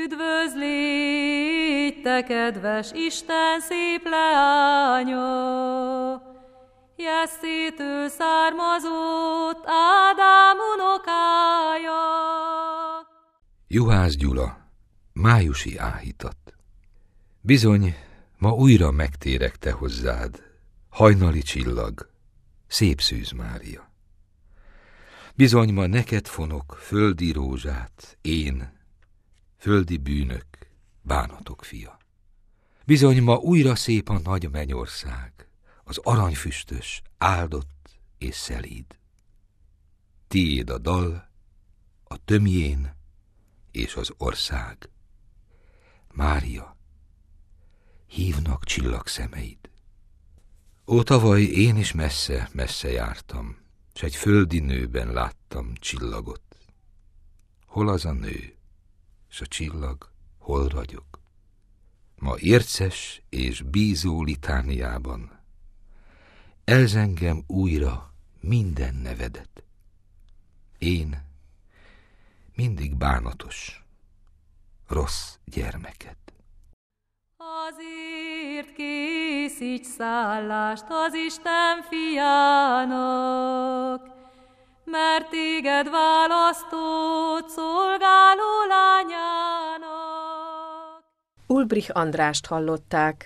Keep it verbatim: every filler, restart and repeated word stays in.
Üdvözlít, te kedves Isten szép leánya, Jesszétől származott Ádám unokája. Juhász Gyula, májusi áhítat. Bizony, ma újra megtérek te hozzád, hajnali csillag, szép Szűz Mária. Bizony, ma neked fonok földi rózsát, én, földi bűnök, bánatok fia. Bizony, ma újra szép a nagy mennyország, az aranyfüstös, áldott és szelíd. Tiéd a dal, a tömjén és az ország. Mária, hívnak csillagszemeid. Ó, tavaly én is messze-messze jártam, s egy földi nőben láttam csillagot. Hol az a nő, s a csillag hol ragyog? Ma érces és bízó litániában elzengem újra minden nevedet. Én mindig bánatos, rossz gyermeked. Azért készíts szállást az Isten fiának, mert téged választott szolgáló lányának. Ulbrich Andrást hallották.